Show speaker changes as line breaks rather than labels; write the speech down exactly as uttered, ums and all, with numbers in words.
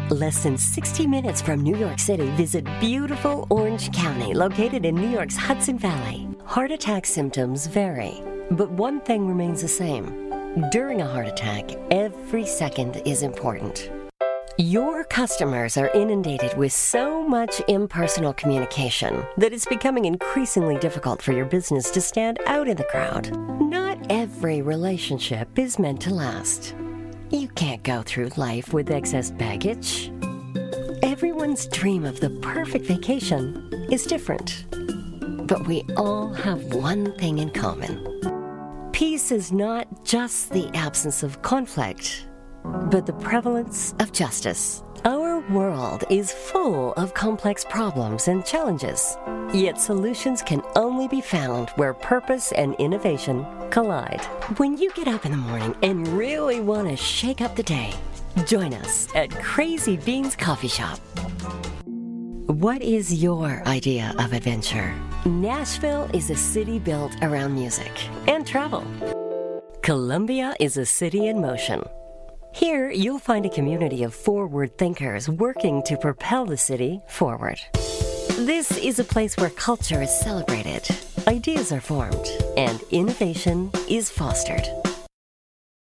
Less than sixty minutes from New York City, visit beautiful Orange County, located in New York's Hudson Valley. Heart attack symptoms vary, but one thing remains the same. During a heart attack, every second is important. Your customers are inundated with so much impersonal communication that it's becoming increasingly difficult for your business to stand out in the crowd. Not every relationship is meant to last. You can't go through life with excess baggage. Everyone's dream of the perfect vacation is different. But we all have one thing in common. Peace is not just the absence of conflict, but the prevalence of justice. Our world is full of complex problems and challenges, yet solutions can only be found where purpose and innovation collide. When you get up in the morning and really want to shake up the day, join us at Crazy Beans Coffee Shop. What is your idea of adventure? Nashville is a city built around music and travel. Columbia is a city in motion. Here, you'll find a community of forward thinkers working to propel the city forward. This is a place where culture is celebrated, ideas are formed, and innovation is fostered.